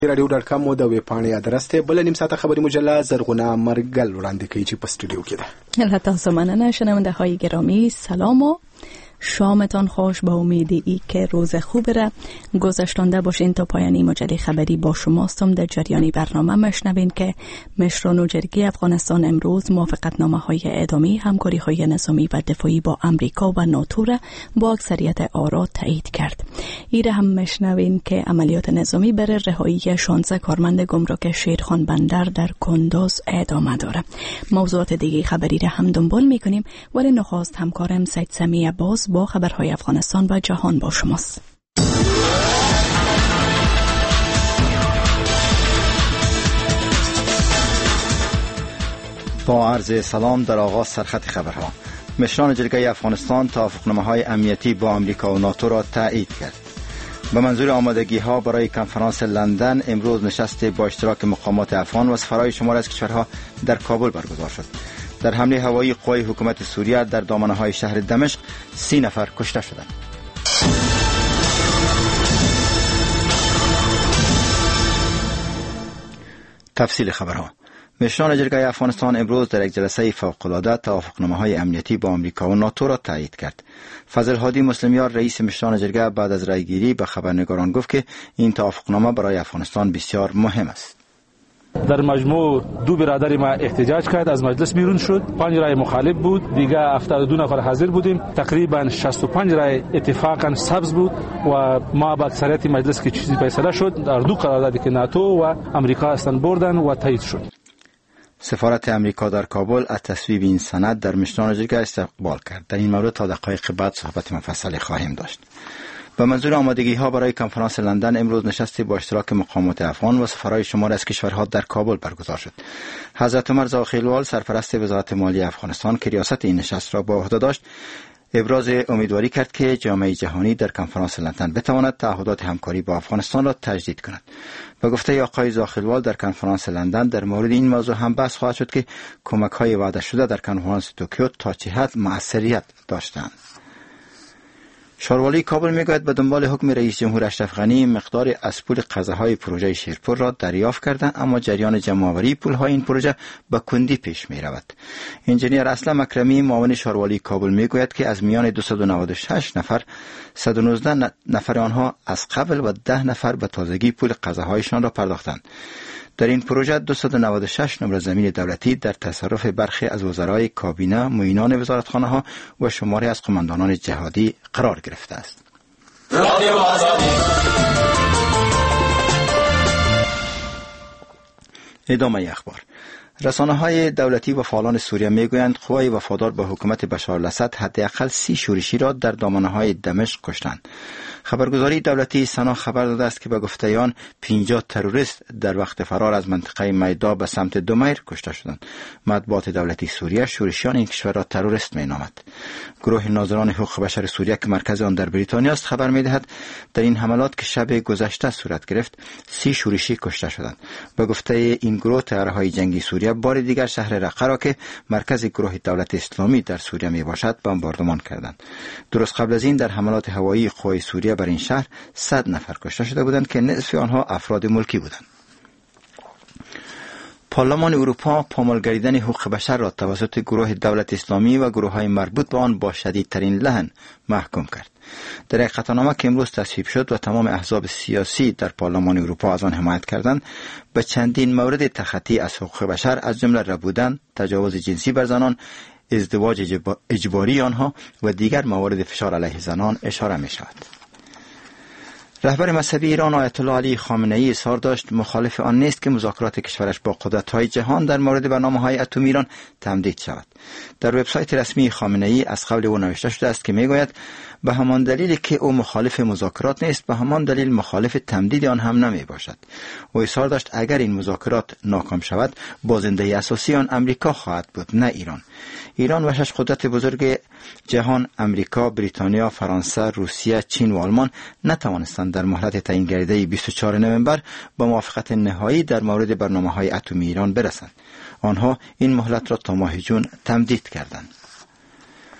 radio.com د ویب پاڼې ادرس ته بل نیم ساعته خبری مجله زرغونه مرګل وړاندې کوي چې په استودیو کې ده. البته تاسو مننه شنونده های گرامی، سلام و شامتان خوش. با امیدی ای که روز خوب را گذشتانده باشین. تا پایانی مجله خبری با شماستم. در جریانی برنامه مشنوین که مشران و جرگه افغانستان امروز موافقتنامه های ادامی همکاری های نظامی و دفاعی با امریکا و ناتو را با اکثریت آرا تایید کرد. ایره هم مشنوین که عملیات نظامی برای رهایی 16 کارمند گمرک شیرخان بندر در کندوز ادامه داره. موضوعات دیگه خبری را هم دنبال میکنیم، ولی نخست همکارم سید سمی عباس با خبرهای افغانستان و جهان با شماست. با عرض سلام در آغاز سرخط خبرها. مشران جرگه افغانستان توافقنامه‌های امنیتی با امریکا و ناتو را تایید کرد. به منظور آمادگی‌ها برای کنفرانس لندن امروز نشست با اشتراک مقامات افغان و سفرهای شمار از کشورها در کابل برگزار شد. در حمله هوایی قوای حکومت سوریه در دامنه‌های شهر دمشق 30 نفر کشته شدند. تفصیل خبرها. مشران جرگه افغانستان امروز در یک جلسه فوق‌العاده توافقنامه‌های امنیتی با آمریکا و ناتو را تایید کرد. فضل هادی مسلمیار رئیس مشران جرگه بعد از رأیگیری به خبرنگاران گفت که این توافقنامه برای افغانستان بسیار مهم است. در مجموع دو برادر ما احتجاج کرد، از مجلس بیرون شد، 5 رای مخالف بود، دیگه 72 نفر حاضر بودیم، تقریبا 65 رای اتفاقا سبز بود و ما با اکثریت مجلس که چیزی فیصله شد در دو قراردادی که ناتو و امریکا هستن بردن و تایید شد. سفارت امریکا در کابل از تصویب این سند در مشران جرگه استقبال کرد. در این مورد تا دقایق بعد صحبت مفصلی خواهیم داشت. به منظور آمادگی‌ها برای کنفرانس لندن امروز نشستی با اشتراک مقامات افغان و سفرهای شمار از کشورها در کابل برگزار شد. حضرت عمر زاخیلوال سرپرست وزارت مالیه افغانستان که ریاست این نشست را به عهده داشت، ابراز امیدواری کرد که جامعه جهانی در کنفرانس لندن بتواند تعهدات همکاری با افغانستان را تجدید کند. به گفته آقای زاخیلوال در کنفرانس لندن در مورد این موضوع هم بحث خواهد شد که کمک‌های وعده شده در کنفرانس توکیو تا چه حد موثریت داشتند. شاروالی کابل میگوید به دنبال حکم رئیس جمهور اشرف غنی مقدار از پول قضاهای پروژه شیرپور را دریافت کردند، اما جریان جمع‌آوری پول‌های این پروژه به کندی پیش می‌رود. انجینیر اسلم اکرمی معاون شاروالی کابل میگوید که از میان 296 نفر 119 نفر آنها از قبل و 10 نفر به تازگی پول قضاهایشان را پرداختند. در این پروژه 296 نمره زمین دولتی در تصرف برخی از وزرای کابینه، معینان وزارتخانه‌ها و شماری از قماندانان جهادی قرار گرفته است. ادامه اخبار. رسانه‌های دولتی و فعالان سوریه میگویند قوای وفادار به حکومت بشار الاسد حداقل 30 شورشی را در دامنه‌های دمشق کشتند. خبرگزاری دولتی سنا خبر داده است که به گفته آن 50 تروریست در وقت فرار از منطقه میدا به سمت دومیر کشته شدند. مطبوعات دولتی سوریه شورشیان این کشور را تروریست مینامد. گروه ناظران حقوق بشر سوریه که مرکز آن در بریتانیا است خبر می‌دهد در این حملات که شب گذشته صورت گرفت 30 شورشی کشته شدند. به گفته این گروه طیاره‌های جنگی سوریه بار دیگر شهر رقه را که مرکز گروه دولت اسلامی در سوریه میباشد بمباردمان کردند. درست قبل از این در حملات هوایی قوای سوریه بر این شهر 100 نفر کشته شده بودند که نصف آنها افراد ملکی بودند. پارلمان اروپا پامال حقوق بشر را توسط گروه دولت اسلامی و گروه‌های مربوط به آن با شدیدترین لحن محکوم کرد. در یک قطعنامه که امروز تصویب شد و تمام احزاب سیاسی در پارلمان اروپا از آن حمایت کردند، به چندین مورد تخطی از حقوق بشر از جمله ربودن، تجاوز جنسی بر زنان، ازدواج اجباری آنها و دیگر موارد فشار علیه زنان اشاره می شود. رهبر مذهبی ایران آیت الله علی خامنه ای اظهار داشت مخالف آن نیست که مذاکرات کشورش با قدرت‌های جهان در مورد برنامه‌های اتمی ایران تمدید شود. در وبسایت رسمی خامنه ای از قول او نوشته شده است که میگوید به همان دلیلی که او مخالف مذاکرات نیست به همان دلیل مخالف تمدید آن هم نمی باشد. او اظهار داشت اگر این مذاکرات ناکام شود بازنده اساسی آن امریکا خواهد بود نه ایران. ایران و 6 قدرت بزرگ جهان امریکا، بریتانیا، فرانسه، روسیه، چین و آلمان نتوانستند در مهلت تعیین گردیده 24 نوامبر به موافقت نهایی در مورد برنامه‌های اتمی ایران برسند. آنها این مهلت را تا ماه جون تمدید کردند.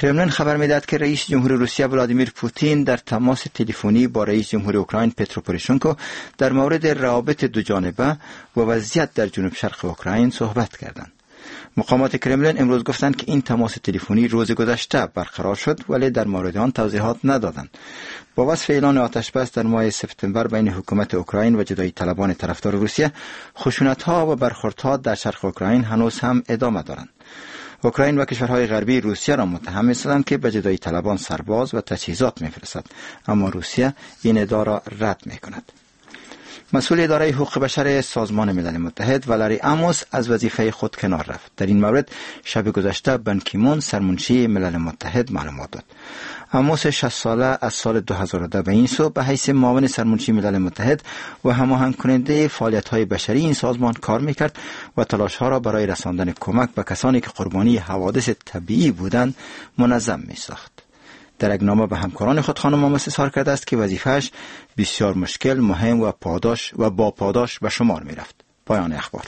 کرملین خبر می‌دهد که رئیس جمهور روسیه ولادیمیر پوتین در تماس تلفنی با رئیس جمهور اوکراین پترو پوروشنکو در مورد روابط دو جانبه و وضعیت در جنوب شرق اوکراین صحبت کردند. مقامات کرملین امروز گفتند که این تماس تلفنی روز گذشته برقرار شد ولی در مورد آن توضیحات ندادند. با وصف اعلان آتش بس در ماه سپتامبر بین حکومت اوکراین و جدایی طلبان طرفدار روسیه، خشونت‌ها و برخوردها در شرق اوکراین هنوز هم ادامه دارند. اوکراین و کشورهای غربی روسیه را متهم می‌سازند که به جدایی طلبان سرباز و تجهیزات می‌فرستد، اما روسیه این ادعا را رد می‌کند. مسئول اداره حقوق بشر سازمان ملل متحد والری آموس از وظیفه خود کنار رفت. در این مورد شب گذشته بن کی مون سرمنشی ملل متحد معلومات داد. آموس 60 ساله از سال 2010 به این سو به حیث معاون سرمنشی ملل متحد و هماهنگ کننده فعالیت‌های بشری این سازمان کار می‌کرد و تلاش‌ها را برای رساندن کمک به کسانی که قربانی حوادث طبیعی بودند منظم می‌ساخت. در یک نامه به همکاران خود خانم آموس اظهار کرده است که وظیفه‌اش بسیار مشکل، مهم و با پاداش به شمار می‌رفت. پایان اخبار.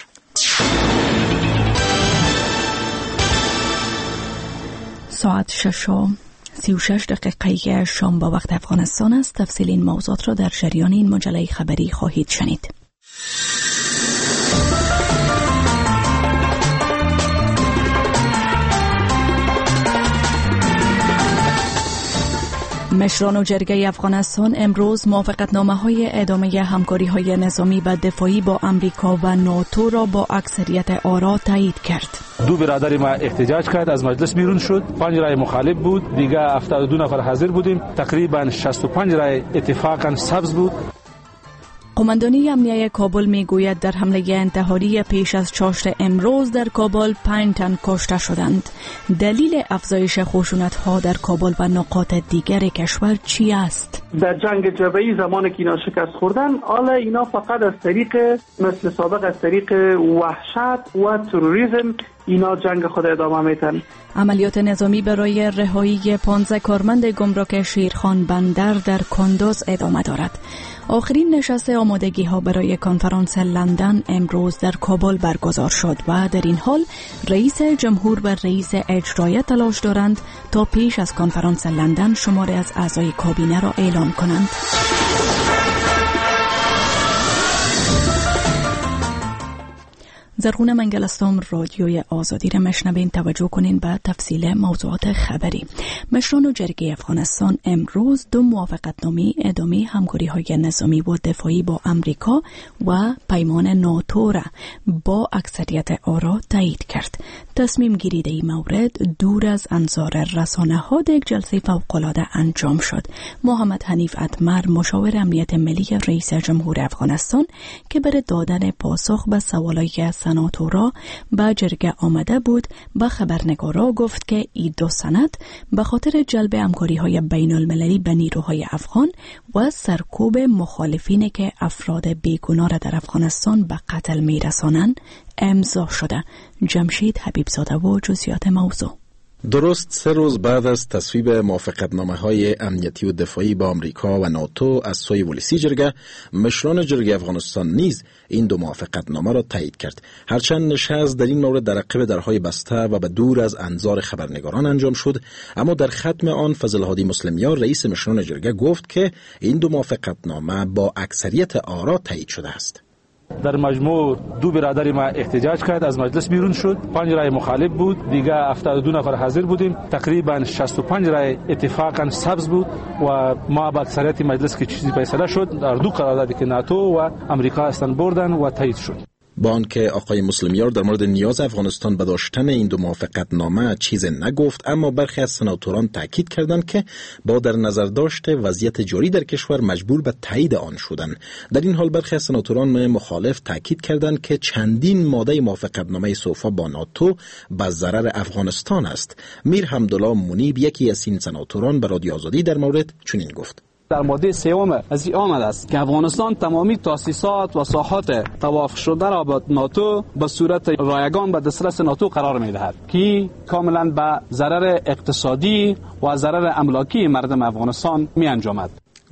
ساعت 6:36 شام با وقت افغانستان است. تفصیل این موضوعات را در جریان این مجله خبری خواهید شنید. مشران و جرگه افغانستان امروز موافقتنامه‌های ادامه همکاری‌های نظامی و دفاعی با امریکا و ناتو را با اکثریت آرا تایید کرد. دو برادر ما احتجاج کرد، از مجلس بیرون شد. 5 رای مخالف بود، دیگه 72 نفر حاضر بودیم. تقریبا 65 رای اتفاقا سبز بود. قماندانی امنیه کابل میگوید در حمله انتحاری پیش از چاشت امروز در کابل 5 تن کشته شدند. دلیل افزایش خشونت‌ها در کابل و نقاط دیگر کشور چی است؟ در جنگ جبهه‌ای زمانی که اینا شکست خوردن، حالا اینا فقط از طریق مثل سابق از طریق وحشت و تروریسم اینا جنگ خود ادامه میتن. عملیات نظامی برای رهایی 15 کارمند گمرک شیرخان بندر در کندوز ادامه دارد. آخرین نشست آمادگی ها برای کنفرانس لندن امروز در کابل برگزار شد و در این حال رئیس جمهور و رئیس اجرایی تلاش دارند تا پیش از کنفرانس لندن شماری از اعضای کابینه را اعلام کنند. زرغونه منگلستان رادیوی آزادی را مشنوین. توجه کنین به تفصیل موضوعات خبری. مشران و جرگه افغانستان امروز 2 موافقتنامه ادامه همکاری‌های نظامی و دفاعی با امریکا و پیمان ناتو را با اکثریت آرا تایید کرد. تصمیم گیری در این مورد دور از انظار رسانه‌ها در یک جلسه فوق‌العاده انجام شد. محمد حنیف اتمر مشاور امنیت ملی رئیس جمهور افغانستان که برای دادن پاسخ به سوالای سناتورا به جرگه آمده بود به خبرنگارا گفت که این 2 سند به خاطر جلب همکاری‌های بین‌المللی به نیروهای افغان و سرکوب مخالفینی که افراد بیگناه را در افغانستان به قتل می‌رسانند امضا شده. جمشید حبیبزاده و جزئیات موضوع. درست 3 روز بعد از تصویب موافقتنامه‌های امنیتی و دفاعی با آمریکا و ناتو از سوی ولسی جرگه، مشران جرگه افغانستان نیز این 2 موافقتنامه را تایید کرد. هرچند نشست در این مورد در عقب درهای بسته و به دور از انظار خبرنگاران انجام شد، اما در ختم آن فضل هادی مسلمیار رئیس مشران جرگه گفت که این 2 موافقتنامه با اکثریت آرا تایید شده است. در مجموع 2 برادر ما احتجاج کرد، از مجلس بیرون شد. 5 رای مخالف بود، دیگه 72 نفر حاضر بودیم. تقریبا 65 رای اتفاقا سبز بود و ما با اکثریت مجلس که چیزی فیصله شد در 2 قراردادی که ناتو و امریکا هستن بردن و تایید شد. با آنکه آقای مسلمیار در مورد نیاز افغانستان به داشتن این 2 موافقتنامه چیز نگفت، اما برخی از سناتوران تاکید کردند که با در نظر داشت وضعیت جاری در کشور مجبور به تایید آن شدند. در این حال برخی از سناتوران مخالف تاکید کردند که چندین ماده موافقتنامه سوفا با ناتو به ضرر افغانستان است. میر حمدالله منیب یکی از این سناتوران به رادیو آزادی در مورد چنین گفت: در ماده 3 از این آمده است که افغانستان تمامی تاسیسات و ساحات توافق شده را با ناتو به صورت رایگان به دسترس ناتو قرار می‌دهد که کاملا به ضرر اقتصادی و ضرر املاکی مردم افغانستان می‌انجامد.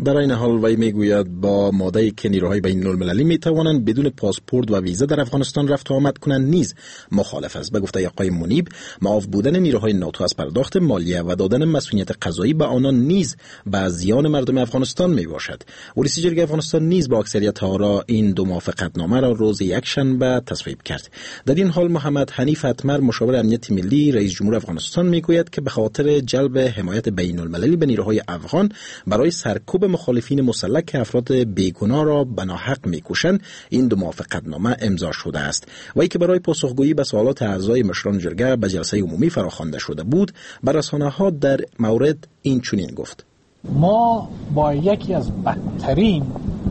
در این حال وی میگوید با ماده‌ای که نیروهای بین‌المللی میتوانند بدون پاسپورت و ویزا در افغانستان رفت و آمد کنند نیز مخالف است. به گفته آقای منیب، معاف بودن نیروهای ناتو از پرداخت مالیه و دادن مسئولیت قضایی به آنان نیز به زیان مردم افغانستان میباشد. رئیس جمهور افغانستان نیز با اکثریت آرا این دو موافقتنامه را روز یکشنبه تصویب کرد. در این حال محمد حنیف اتمر، مشاور امنیت ملی رئیس جمهور افغانستان، میگوید که به خاطر جلب حمایت بین‌المللی به نیروهای افغان برای سرکوب مخالفین مسلح که افراد بیگناه را به ناحق میکشند این دو موافقتنامه امضا شده است. وی که برای پاسخگویی به سوالات اعضای مشران جرگه به جلسه عمومی فراخوانده شده بود، به رسانه‌ها در مورد این چنین گفت: ما با یکی از بدترین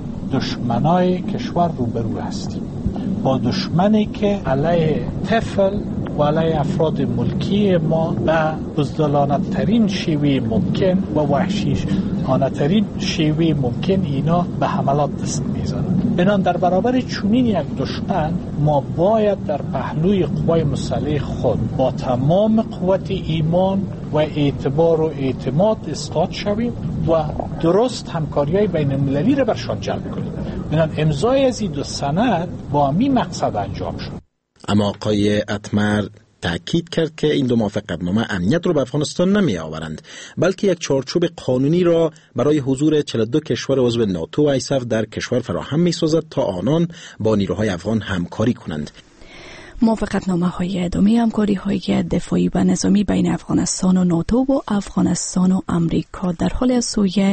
دشمنای کشور روبرو هستیم، با دشمنی که علیه طفل و علیه افراد ملکی ما به بزدلانه ترین شیوه ممکن و وحشیانه ترین شیوه ممکن اینا به حملات دست میزنند. بنان در برابر چنین یک دشمن ما باید در پهلوی قوای مسلح خود با تمام قوت ایمان و اعتبار و اعتماد اسقاط شویم و درست همکاری‌های بین‌المللی را برشان جلب کنیم. بنان امضای از این دو سند با همین مقصد انجام شد. اما آقای اتمر تأکید کرد که این دو موافقتنامه امنیت را به افغانستان نمی آورند، بلکه یک چارچوب قانونی را برای حضور 42 کشور عضو ناتو و ایساف در کشور فراهم می سازد تا آنان با نیروهای افغان همکاری کنند. موافقتنامه‌های ادامه همکاری‌های دفاعی و نظامی بین افغانستان و ناتو و افغانستان و امریکا در حال از سوی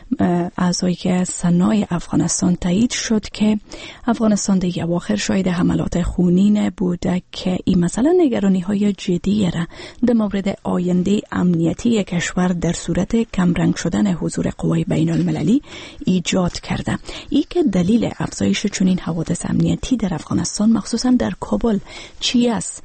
اعضای سنای افغانستان تایید شد که افغانستان در اواخر شاهد حملات خونین بوده که این مثلا نگرانی‌های جدی را در مورد آینده امنیتی کشور در صورت کمرنگ شدن حضور قوای بین‌المللی ایجاد کرده. ای که دلیل افزایش چنین حوادث امنیتی در افغانستان مخصوصا در کابل چی است؟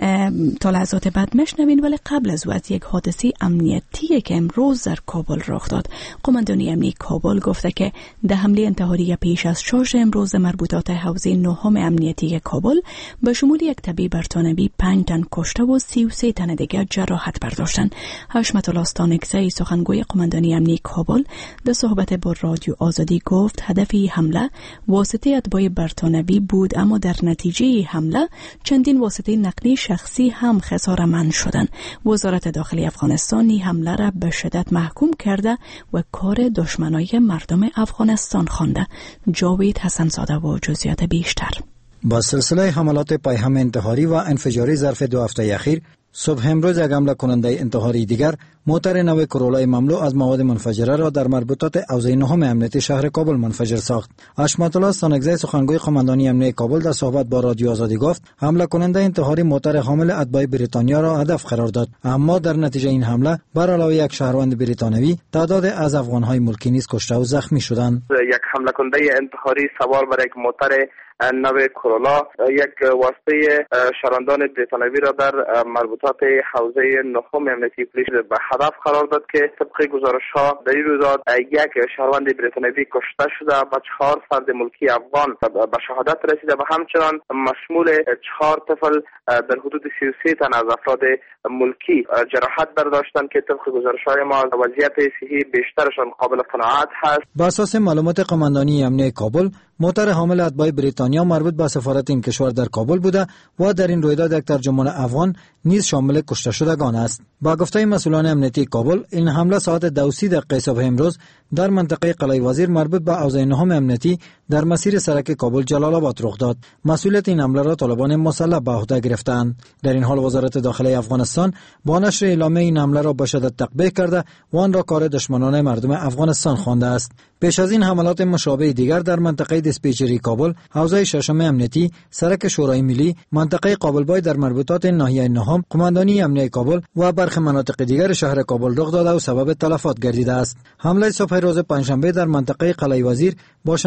تا لحظات بعد مشنوین، ولی قبل از یک حادثه امنیتی که امروز در کابل رخ داد، قماندانی امنیتی کابل گفته که در حمله انتحاری پیش از شارژ امروز مربوطات حوزه نهم امنیتی کابل به شمول یک طبیب برطانوی 5 تن کشته و 33 تن دیگر جراحت برداشتند. حشمت الله استانکزی، سخنگوی قماندانی امنیتی کابل، در صحبت با رادیو آزادی گفت هدف حمله واسطه اتباع برطانوی بود، اما در نتیجه حمله چندین واسطه نقلیه شخصی هم خساره‌مند شدند. وزارت داخلی افغانستان این حمله را به شدت محکوم کرده و کار دشمنای مردم افغانستان خوانده. جاوید حسن‌زاده و جزئیات بیشتر. با سلسله حملات پایهم انتحاری و انفجاری ظرف 2 هفته اخیر، صبح امروز یک حمله کننده انتحاری دیگر موتر نو کرولای مملو از مواد منفجره را در مربوطات حوزه نهم امنیتی شهر کابل منفجر ساخت. حشمت الله استانکزی، سخنگوی قماندانی امنیتی کابل، در صحبت با رادیو آزادی گفت حمله کننده انتحاری موتر حامل اتباع بریتانیا را هدف قرار داد، اما در نتیجه این حمله بر علاوه یک شهروند بریتانوی تعداد از افغان‌های ملکی نیز کشته و زخمی شدند. یک حمله کننده انتحاری سوار بر یک موتر نو کرولا یک واسطه شهروندان بریتانوی را در مربوطات حوزه نهم امنیتی پلیس به هدف قرار داد که طبق گزارش‌ها در این رویداد یک شهروند بریتانوی کشته شده و 4 فرد ملکی افغان به شهادت رسیده و همچنان مشمول 4 طفل در حدود 33 تن از افراد ملکی جراحت برداشتند که طبق گزارش‌های ما وضعیت صحی بیشترشان قابل قناعت هست. بر اساس معلومات قماندانی امنیتی کابل، موتر حامل اتباع بریتانیا مربوط به سفارت این کشور در کابل بوده و در این رویداد یک ترجمان افغان نیز شامل کشته شدگان است. با گفته مسئولان امنیتی کابل، این حمله ساعت 2:30 صبح امروز در منطقه قلعه وزیر مربوط به حوزه نهم امنیتی در مسیر سرک کابل جلال آباد رخ داد. مسئولیت این حمله را طالبان مسلح به عهده گرفتند. در این حال وزارت داخلی افغانستان با نشر اعلامیه این حمله را به شدت تقبیح کرده و آن را کار دشمنان مردم افغانستان خوانده است. پیش از این حملات مشابه دیگر در منطقه دیسپیچری کابل، حوزه ششم امنیتی، سرک شورای ملی، منطقه قابلبای در مربوطات ناحیه نهم، قماندانی امنیتی کابل و برخی مناطق دیگر شهر کابل رخ داده و سبب تلفات گردیده است. حمله صبح روز پنجشنبه در منطقه قلعه وزیر باشندگان این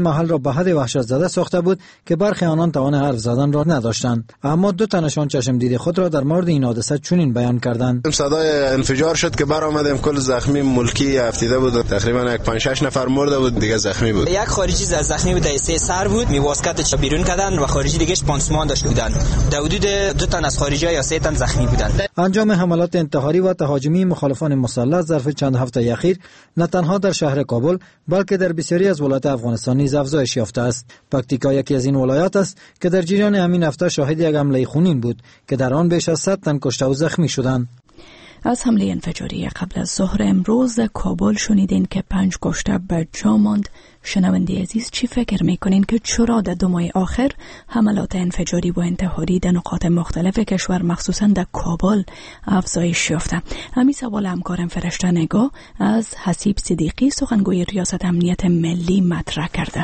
این محل را به حد وحشت زده ساخته بود که برخی آنان توان حرف زدن را نداشتند. اما دو تنشان چشم دید خود را در مورد این حادثه چنین بیان کردند: صدای انفجار شد که برآمدیم، کل زخمی ملکی افتیده بود، تقریبا 5-6 نفر مرده بود، دیگه زخمی بود. یک خارجی زخمی بود، سه سر بود، میواسکت بیرون کردن و خارجی دیگه پانسمان داشته بودن. در حدود 2 تن از خارجی‌ها یا 3 تن زخمی بودن. انجام حملات انتحاری و تهاجمی مخالفان مسلح ظرف چند هفته اخیر نه تنها در شهر کابل بلکه در بسیاری از ولایات افغانستان نیز افزایش یافته است. پکتیکا یکی از این ولایات است که در جریان همین هفته شاهد یک حمله خونین بود که در آن بیش از 100 تن کشته و زخمی شدند. از حمله انفجاری قبل از ظهر امروز کابل شنیدین که 5 کشته به جا ماند. شنونده عزیز، چی فکر میکنین که چرا در 2 ماه آخر حملات انفجاری و انتحاری در نقاط مختلف کشور مخصوصا در کابل افزایش یافته؟ همین سوال همکارم فرشته نگاه از حسیب صدیقی سخنگوی ریاست امنیت ملی مطرح کرده.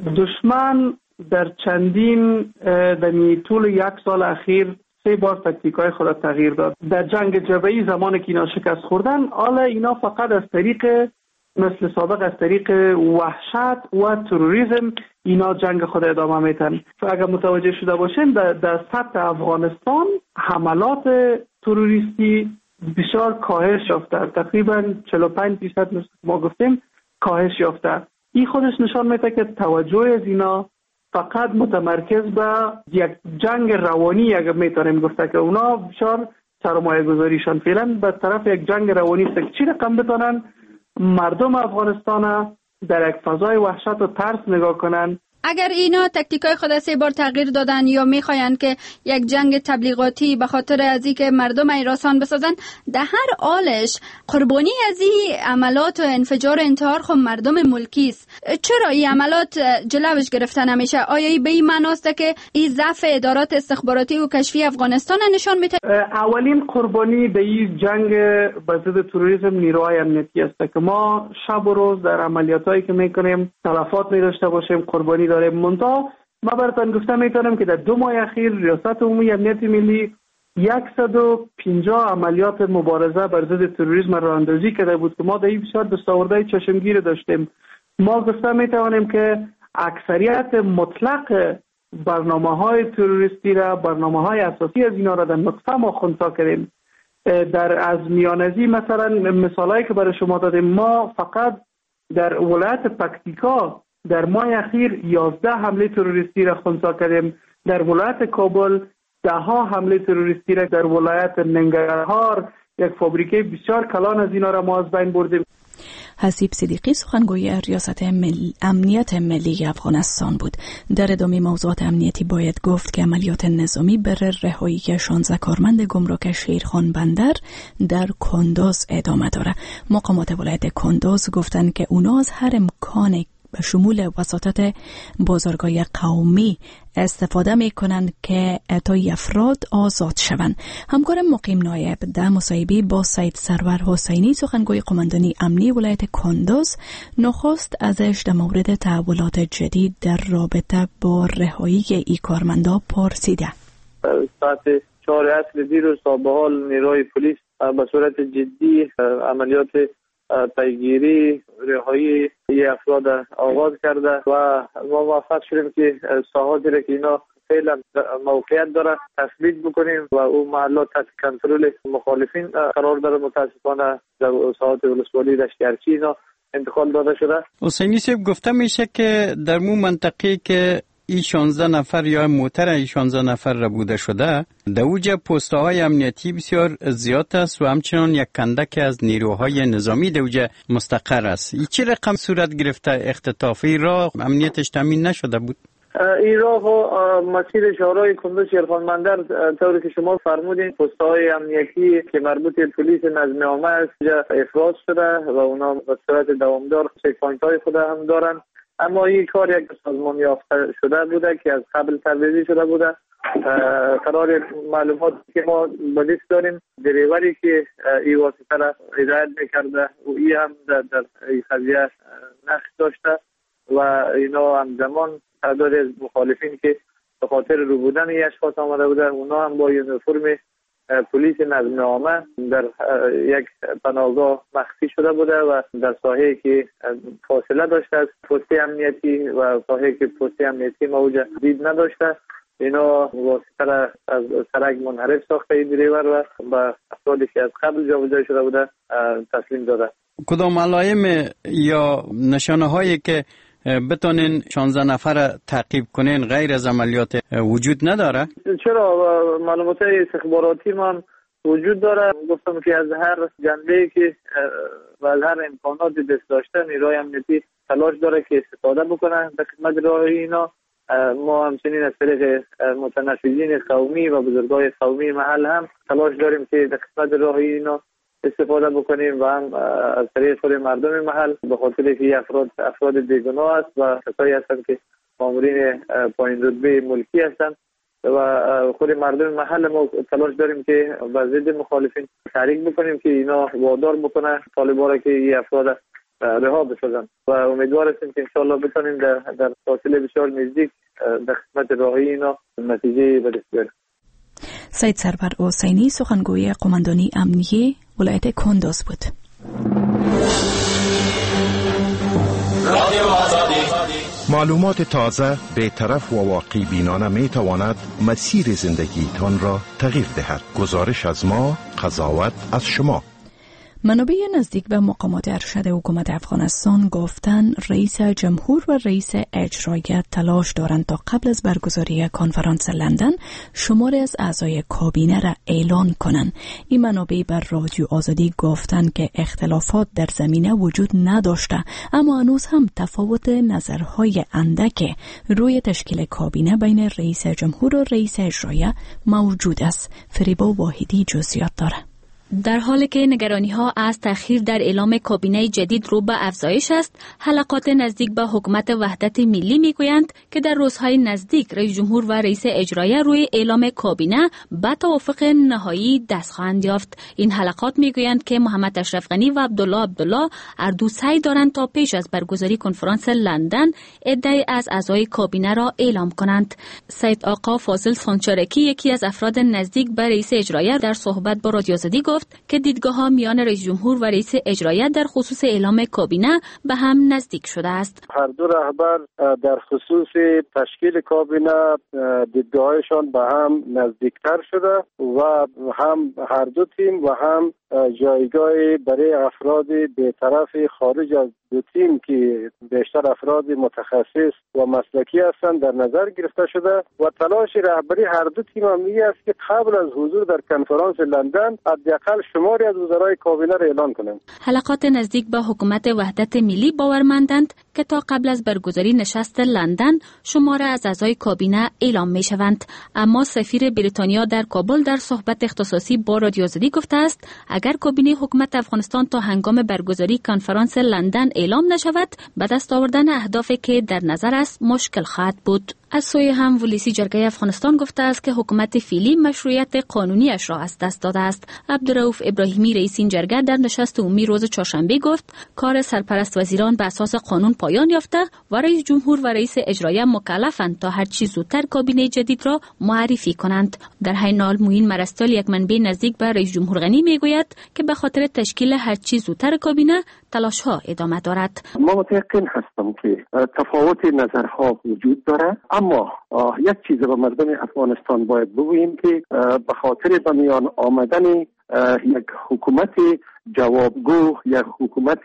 دشمن در چندین در طول 1 سال اخیر 3 بار تاکتیکای خود تغییر داد. در جنگ جبهه‌ای زمانی که اینا شکست خوردن، حالا اینا فقط از طریق مثل سابق از طریق وحشت و تروریسم اینا جنگ خود ادامه میتن. اگر متوجه شده باشین در سطح افغانستان حملات تروریستی بسیار کاهش یافته، تقریبا 45% مثل ما گفتیم کاهش یافته. این خودش نشان میده که توجه از اینا فقط متمرکز به یک جنگ روانی اگر میتونیم گفته که اونا بسیار سرمایه گذاریشان فعلا به طرف یک جنگ روانی است که چی رقم بتونن مردم افغانستان در یک فضای وحشت و ترس نگاه کنن. اگر اینا تکتیکای خود 3 بار تغییر دادن یا میخواین که یک جنگ تبلیغاتی به خاطر از اینکه مردم ایران بسازن، در هر حالش قربانی از این عملات و انفجار انتحار خود مردم ملکی است. چرا این عملات جلوش گرفته نمیشه؟ آیا این به این معناست که این ضعف ادارات استخباراتی و کشفی افغانستان نشان میده؟ اولین قربانی به این جنگ به ضد تروریسم نیروهای امنیتی است که ما شب و روز در عملیاتایی که میکنیم تلفات می‌داشته باشیم، قربانی داریم. منتها ما براتون گفته میتونم که در 2 ماه اخیر ریاست عمومی امنیت ملی 150 عملیات مبارزه بر ضد تروریسم راه اندازی کرده بود که ما در این بسیار دستاوردهای چشمگیر داشتیم. ما گفته میتوانیم که اکثریت مطلق برنامه‌های تروریستی را، برنامه‌های اساسی از اینا را در نطفه ما خنثی کردیم. در از میانزی مثلا مثالایی که برای شما دادیم، ما فقط در ولایت پکتیکا در ماه اخیر 11 حمله تروریستی را خنثی کردیم. در ولایت کابل 10 حمله تروریستی را، در ولایت ننگرهار یک فابریکه بسیار کلان از اینا را ما از بین بردیم. حسیب صدیقی سخنگوی ریاست امنیت ملی افغانستان بود. در ادامه موضوعات امنیتی باید گفت که عملیات نظامی برای رهایی 16 کارمند گمرک شیرخان بندر در کندوز ادامه داره. مقامات ولایت کندوز گفتند که اونا از هر امکان به شمول وساطت بازارگاه قومی استفاده می کنند که اعطای افراد آزاد شوند. همکار مقیم نایب در مصاحبه با سید سرور حسینی سخنگوی قماندانی امنی ولایت کندوز نخست ازش در مورد تحولات جدید در رابطه با رهایی ای کارمندا پرسیده. ساعت 4 عصر دیروز تا به حال نیروی پلیس به صورت جدی عملیات پیگیری رهایی افراد آغاز کرده و ما موفق شدیم که ساحاتی را که اینا فعلا موقعیت داره تثبیت بکنیم و اون محلات تحت کنترل مخالفین قرار داره. متاسفانه در ساحات ولسوالی دشت ارچی اینا انتقال داده شده. حسینی صاحب گفته میشه که در مو منطقه که این 16 نفر یا موتر این 16 نفر را بوده شده، در اوج پست‌های امنیتی بسیار زیاد است و همچنان یک کندک از نیروهای نظامی در اوج مستقر است. این چه رقم صورت گرفته اختطافی را امنیتش تامین نشده بود؟ این راه و مسیر شهرهای کندوز شیرخان بندر طوری که شما فرمودین پست‌های امنیتی که مربوط به پلیس نظم عامه است افراز شده و اونا به صورت دوامدار چک پوینت‌های خود هم دارن. اما این کار یک سازمان یافته شده بوده که از قبل ترویج شده بوده. قرار معلومات که ما با دست داریم دریوری که این واسطه را هدایت میکرده و این هم در این قضیه نقش داشته و اینا همزمان تعداد از مخالفین که به خاطر رو بودن این اشخاص آمده بوده اونا هم با یونیفرم پلیس نظم عامه در یک پناهگاه مخفی شده بوده و در ساحه‌ای که فاصله داشته از پست امنیتی و ساحه‌ای که پست امنیتی موجه دید نداشته، اینا واسطه از سرک منحرف ساخته این دریور و به افرادی که از قبل جابجا شده بوده تسلیم داده. کدام علائم یا نشانه هایی که بتونین 16 نفر تعقیب کنین غیر از عملیات وجود نداره؟ چرا معلومات استخباراتی من وجود داره. گفتم که از هر جنبه‌ای که و از هر امکاناتی دست داشته نیروی امنیتی تلاش داره که استفاده بکنه در خدمت راهی اینا. ما همچنین از طریق متنفذین قومی و بزرگای قومی محل هم تلاش داریم که در خدمت راهی اینا استفاده بکنیم و هم از طریق خود مردم محل، به خاطر که افراد بیگناه است و کسایی هستند که مامورین پایین رتبه ملکی هستند و خود مردم محل ما تلاش داریم که به ضد مخالفین تحریک بکنیم که اینا وادار بکنه طالبان را که این افراد رها بسازن و امیدوار هستیم که انشاءالله بتونیم در فاصله بسیار نزدیک در خدمت راهی اینا نتیجه به دست بیاریم. سید سرور حسینی سخنگوی قماندانی امنیه ولایت کندوز بود. معلومات تازه، بی‌طرف و واقعی بینانه می تواند مسیر زندگیتان را تغییر دهد. گزارش از ما، قضاوت از شما. منابع نزدیک به مقامات ارشد حکومت افغانستان گفتن رئیس جمهور و رئیس اجرایی تلاش دارند تا قبل از برگزاری کنفرانس لندن شماری از اعضای کابینه را اعلان کنند. این منابع بر رادیو آزادی گفتند که اختلافات در زمینه وجود نداشته، اما هنوز هم تفاوت نظرهای اندک روی تشکیل کابینه بین رئیس جمهور و رئیس اجرایی موجود است. فریبا واحدی جزئیات دارد. در حالی که نگرانی‌ها از تأخیر در اعلام کابینه جدید رو به افزایش است، حلقات نزدیک به حکومت وحدت ملی میگویند که در روزهای نزدیک رئیس جمهور و رئیس اجرایی روی اعلام کابینه به توافق نهایی دست خواهند یافت. این حلقات میگویند که محمد اشرف غنی و عبدالله هر دو سعی دارند تا پیش از برگزاری کنفرانس لندن عده‌ای از اعضای کابینه را اعلام کنند. سید آقا فاضل سانچارکی، یکی از افراد نزدیک به رئیس اجرایی، در صحبت با رادیو آزادی گفت که دیدگاه‌ها میان رئیس جمهور و رئیس اجرایی در خصوص اعلام کابینه به هم نزدیک شده است. هر دو رهبر در خصوص تشکیل کابینه دیدگاهشان به هم نزدیکتر شده و هم هر دو تیم و هم جایگاهی برای افراد بی‌طرف خارج از دو تیم که بیشتر افراد متخصص و مسلکی هستند در نظر گرفته شده و تلاش رهبری هر دو تیم هم این است که قبل از حضور در کنفرانس لندن حداقل شماری از وزرای کابینه را اعلان کنند. حلقات نزدیک به حکومت وحدت ملی باورمندند که تا قبل از برگزاری نشست لندن شماره از اعضای کابینه اعلام می شوند، اما سفیر بریتانیا در کابل در صحبت اختصاصی با رادیو آزادی گفته است اگر کابینه حکومت افغانستان تا هنگام برگزاری کنفرانس لندن اعلام نشود، به دست آوردن اهدافی که در نظر است مشکل خواهد بود. از سوی هم ولسی جرگه افغانستان گفته است که حکومت فعلی مشروعیت قانونیش را از دست داده است. عبدالرؤوف ابراهیمی رئیس این جرگه در نشست عمومی روز چهارشنبه گفت کار سرپرست وزیران به اساس قانون پایان یافته و رئیس جمهور و رئیس اجرایی مکلفند تا هر چه زودتر کابینه جدید را معرفی کنند. در حین حال معین مرستیال، یک منبع نزدیک به رئیس جمهور غنی میگوید که به خاطر تشکیل هر چه زودتر کابینه تلاش‌ها ادامه دارد. ما متأکد هستم که تفاوت نظرها وجود دارد، اما یک چیز به مردم افغانستان باید بگوییم که به خاطر به میان آمدن یک حکومت جوابگو، یک حکومت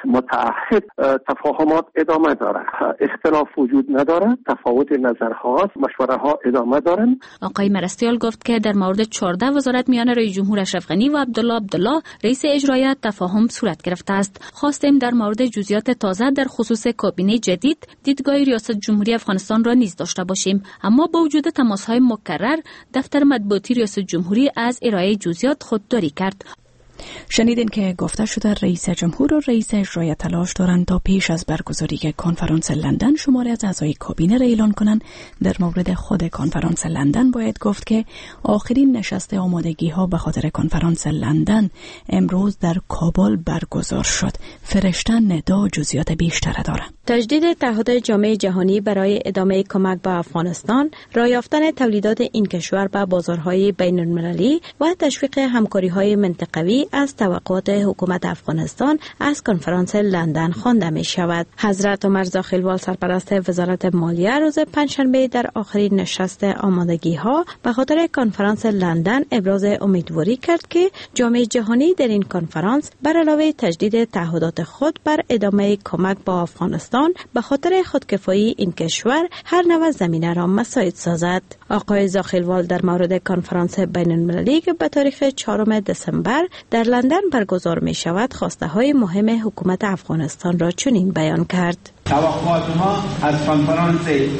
متعهد، تفاهمات ادامه دارد. اختلاف وجود ندارد، تفاوت نظرها، مشوره ها ادامه دارند. آقای مرستیال گفت که در مورد 14 وزارت میان رئیس جمهور اشرف غنی و عبدالله رئیس اجرایی تفاهم صورت گرفته است. خواستیم در مورد جزئیات تازه در خصوص کابینه جدید دیدگاه ریاست جمهوری افغانستان را نیز داشته باشیم، اما با وجود تماس‌های مکرر دفتر مطبوعاتی ریاست جمهوری از ارائه جزئیات خودداری کرد. شنیدین که گفته شده رئیس جمهور و رئیس اجرایی تلاش دارند تا پیش از برگزاری کنفرانس لندن شماری از اعضای کابینه را اعلان کنند. در مورد خود کنفرانس لندن باید گفت که آخرین نشست آمادگی ها به خاطر کنفرانس لندن امروز در کابل برگزار شد. فرشته ندا جزئیات بیشتر دارد. تجدید تعهد جامعه جهانی برای ادامه کمک به افغانستان، راه یافتن تولیدات این کشور به بازارهای بین المللی و تشویق همکاری‌های منطقوی از توقعات حکومت افغانستان از کنفرانس لندن خوانده می شود. حضرت عمر زاخیلوال سرپرست وزارت مالیه روز پنجشنبه در آخرین نشست آمادگی ها به خاطر کنفرانس لندن ابراز امیدواری کرد که جامعه جهانی در این کنفرانس بر علاوه تجدید تعهدات خود بر ادامه کمک به افغانستان به خاطر خودکفایی این کشور هر نوع زمینه را مساعد سازد. آقای زاخیلوال در مورد کنفرانس بین المللی که به تاریخ 4 دسامبر در لندن برگزار می شود خواسته های مهم حکومت افغانستان را چنین بیان کرد. توقعات ما از کنفرانس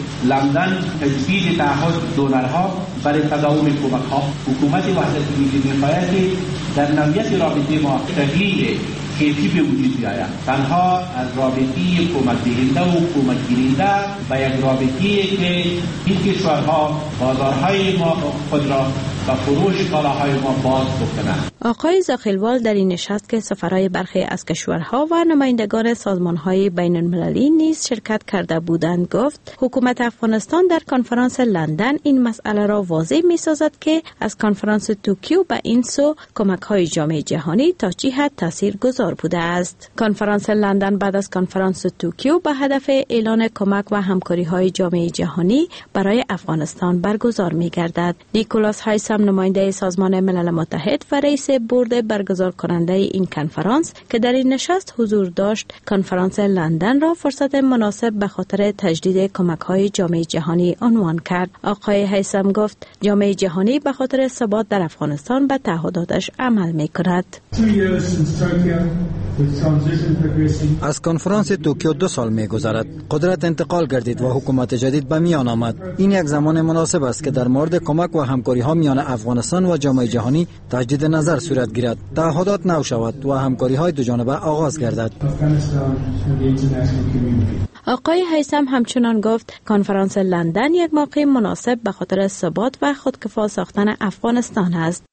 لندن تجدید تعهد دولارها برای تداوم کمک ها. حکومت وحدت ملی می‌خواهد در نوعیت رابطه ما تغییر کیفی به وجود بیاید. تنها از رابطه کمک دهنده و کمک گیرنده به یک رابطه‌ای که این کشورها بازارهای ما خود را و فروش کالاهای ما باز بکنند. آقای زاخیلوال در این نشست که سفرهای برخی از کشورها و نمایندگان سازمانهای بین المللی نیز شرکت کرده بودند گفت حکومت افغانستان در کنفرانس لندن این مسئله را واضح می سازد که از کنفرانس توکیو به این سو کمک‌های جامعه جهانی تا چه حد تاثیرگذار بوده است. کنفرانس لندن بعد از کنفرانس توکیو به هدف اعلان کمک و همکاری‌های جامعه جهانی برای افغانستان برگزار می‌گردد. نیکولاس هایسم نماینده سازمان ملل متحد و رئیس بورد برگزار کننده این کنفرانس که در این نشست حضور داشت، کنفرانس لندن را فرصت مناسب به خاطر تجدید کمک‌های جامعه جهانی عنوان کرد. آقای هایسم گفت جامعه جهانی به خاطر ثبات در افغانستان به تعهداتش عمل می‌کند. از کنفرانس توکیو 2 سال می‌گذرد. قدرت انتقال گردید و حکومت جدید به میان آمد. این یک زمان مناسب است که در مورد کمک و همکاری‌ها میان افغانستان و جامعه جهانی تجدید نظر صورت گیرد، تعهدات نو شود و همکاری‌های دوجانبه آغاز گردد. آقای هیثم همچنان گفت کنفرانس لندن یک موقع مناسب به خاطر ثبات و خودکفا ساختن افغانستان است.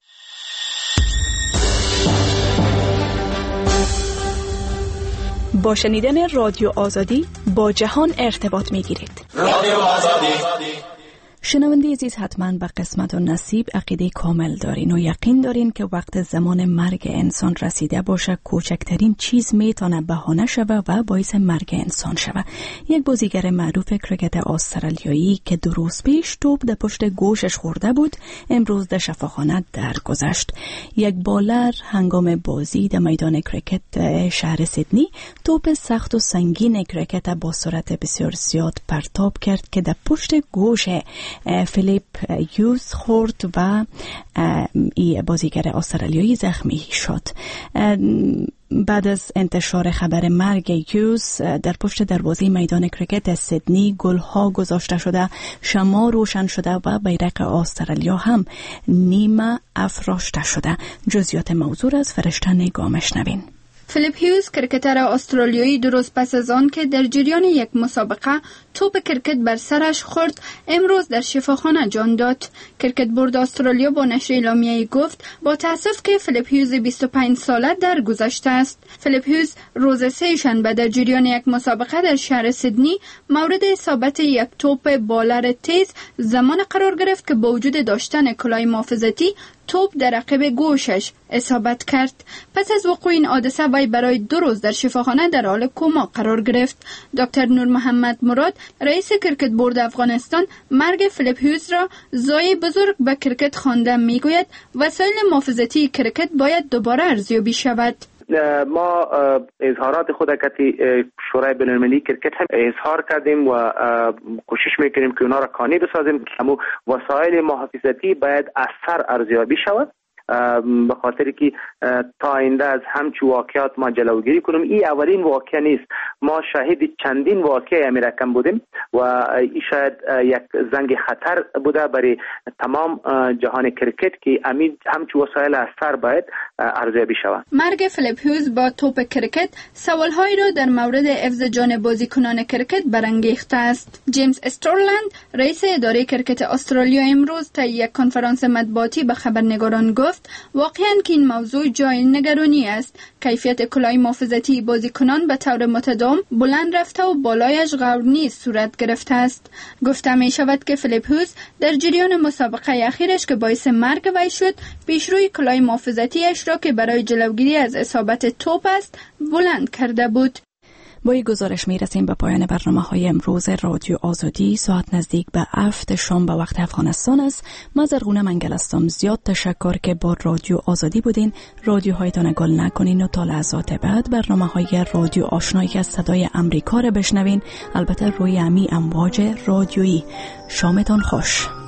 با شنیدن رادیو آزادی با جهان ارتباط می‌گیرید. رادیو آزادی. شنونده عزیز، حتما به قسمت و نصیب عقیده کامل دارین و یقین دارین که وقت زمان مرگ انسان رسیده باشه کوچکترین چیز میتونه بهانه شوه و باعث مرگ انسان شوه. یک بازیگر معروف کرکت استرالیایی که 2 روز پیش توپ در پشت گوشش خورده بود امروز در شفاخانه درگذشت. یک بالر هنگام بازی در میدان کرکت شهر سیدنی توپ سخت و سنگین کرکت با سرعت بسیار زیاد پرتاب کرد که در پشت گوش فیلیپ هیوز خورد و این بازیگر استرالیایی زخمی شد. بعد از انتشار خبر مرگ هیوز در پشت دروازه میدان کرکت سیدنی گلها گذاشته شده، شمع روشن شده و بیرق استرالیا هم نیمه افراشته شده. جزئیات موضوع از فرشته نگاه مشنوین. فیلیپ هیوز کرکتر استرالیایی 2 روز پس از آن که در جریان یک مسابقه توپ کرکت بر سرش خورد امروز در شفاخانه جان داد. کرکت بورد استرالیا با نشر اعلامیه‌ای گفت با تأسف که فیلیپ هیوز 25 ساله درگذشته است. فیلیپ هیوز روز 3 شنبه در جریان یک مسابقه در شهر سیدنی مورد اصابت یک توپ بالر تیز زمان قرار گرفت که با وجود داشتن کلاه محافظتی توپ در عقب گوشش اصابت کرد. پس از وقوع این حادثه وی برای 2 روز در شفاخانه در حال کما قرار گرفت. دکتر نور محمد مراد رئیس کرکت بورد افغانستان مرگ فیلیپ هیوز را ضایعه بزرگ به کرکت خوانده میگوید وسایل محافظتی کرکت باید دوباره ارزیابی شود. ما اظهارات خود که شورای بین‌المللی کرکت هم اظهار کردیم و کوشش میکنیم که اونا را قانع بسازیم که وسایل محافظتی باید از سر ارزیابی شود به خاطر که تا آینده از همچو واقعات ما جلوگیری کنیم. این اولین واقعه نیست، ما شاهد چندین واقعه امی رقم بودیم و این شاید یک زنگ خطر بوده برای تمام جهان کرکت که همچو وسایل اثر باید ارزیابی شود. مرگ فلیپ هیوز با توپ کرکت سوالهایی را در مورد حفظ جان بازیکنان کرکت برانگیخته است. جیمز استرلند رئیس اداره کرکت استرالیا امروز تا یک کنفرانس مطبوعاتی به خبرنگاران گفت واقعاً که این موضوع جای نگرانی است. کیفیت کلاه محافظتی بازیکنان به طور متداوم بلند رفته و بالایش غور نیز صورت گرفته است. گفته می شود که فلیپ هیوز در جریان مسابقه اخیرش که باعث مرگ وی شد پیشروی کلاه محافظتیش را که برای جلوگیری از اصابت توپ است بلند کرده بود. با این گزارش می رسیم به پایان برنامه‌های امروز رادیو آزادی. ساعت نزدیک به 7 شام به وقت افغانستان است. من زرغونه منگل هستم. زیاد تشکر که با رادیو آزادی بودین. رادیوهایتان گل نکنین و تا لحظات بعد برنامه‌های رادیو آشنایی از صدای امریکا را بشنوین، البته روی امی امواج رادیویی. شامتان خوش.